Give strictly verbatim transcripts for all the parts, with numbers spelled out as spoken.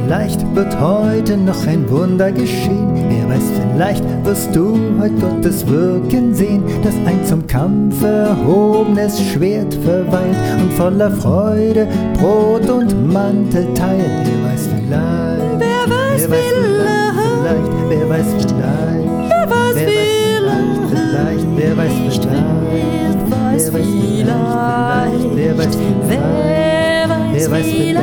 vielleicht wird heute noch ein Wunder geschehen. Wer weiß, vielleicht wirst du heute Gottes Wirken sehen, das ein zum Kampf erhobenes Schwert verweilt und voller Freude Brot und Mantel teilt. Wer weiß vielleicht, wer weiß, wer weiß vielleicht, wer weiß vielleicht, wer weiß vielleicht, wer weiß vielleicht, wer weiß vielleicht, wer weiß vielleicht, wer weiß vielleicht.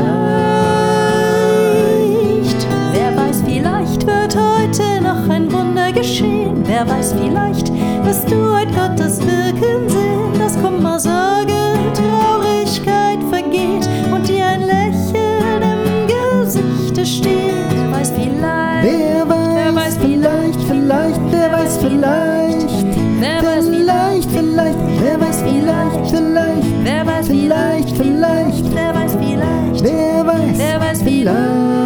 Wer weiß, vielleicht wird heute noch ein Wunder geschehen. Wer weiß, vielleicht wirst du heute Gottes Wirken sehen, dass Kummer, Sorge, Traurigkeit vergeht und dir ein Lächeln im Gesichte steht. Wer weiß, vielleicht, Wer weiß, wer weiß vielleicht, vielleicht, wer weiß vielleicht, wer weiß vielleicht, vielleicht, wer weiß vielleicht, vielleicht, wer weiß vielleicht, vielleicht, wer weiß vielleicht, wer weiß, wer weiß vielleicht,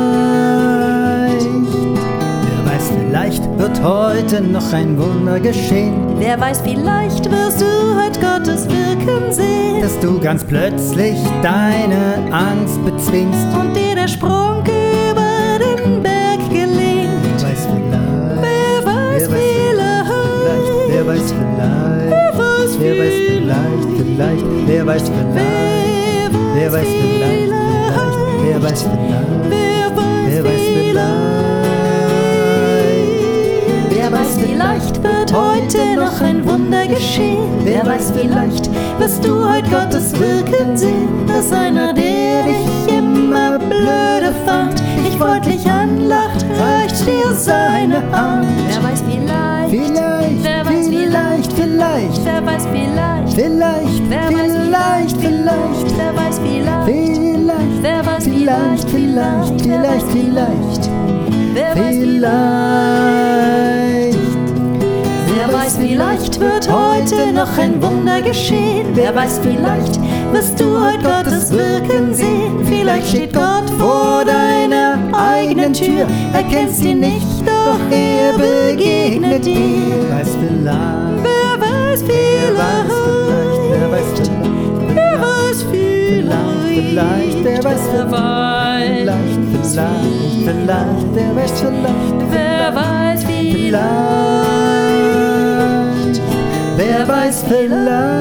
wer weiß, vielleicht wird heute noch ein Wunder geschehen, wer weiß, vielleicht wirst du heute Gottes Wirken sehen dass du ganz plötzlich deine Angst bezwingst. und dir der Sprung über den Berg gelingt. Wer weiß vielleicht, Wer weiß vielleicht, wer weiß vielleicht, wer weiß wer weiß vielleicht, vielleicht, wer weiß vielleicht, wer weiß vielleicht, vielleicht, wer weiß vielleicht, wer weiß wer weiß vielleicht, wer weiß, vielleicht wird heute noch ein Wunder geschehen. Wer weiß, vielleicht wirst du heute Gottes Wirken sehen, dass einer, der dich immer blöde fand, dich freundlich anlacht, reicht dir seine Hand. Wer weiß, vielleicht, vielleicht, wer weiß, vielleicht, vielleicht, wer weiß, vielleicht, vielleicht, wer weiß, vielleicht, vielleicht, wer weiß, vielleicht, vielleicht, wer weiß, vielleicht, vielleicht, vielleicht, vielleicht, wer weiß, vielleicht. Wer weiß, vielleicht wird heute noch ein Wunder geschehen. Wer weiß, vielleicht wirst du heute Gottes Wirken sehen. Vielleicht steht Gott vor deiner eigenen Tür, erkennst ihn nicht, doch er begegnet dir. Wer weiß vielleicht, Wer weiß, wer weiß vielleicht, wer weiß wer weiß vielleicht, vielleicht, wer weiß wer vielleicht, vielleicht, vielleicht, wer weiß vielleicht, wer weiß vielleicht, wer weiß vielleicht.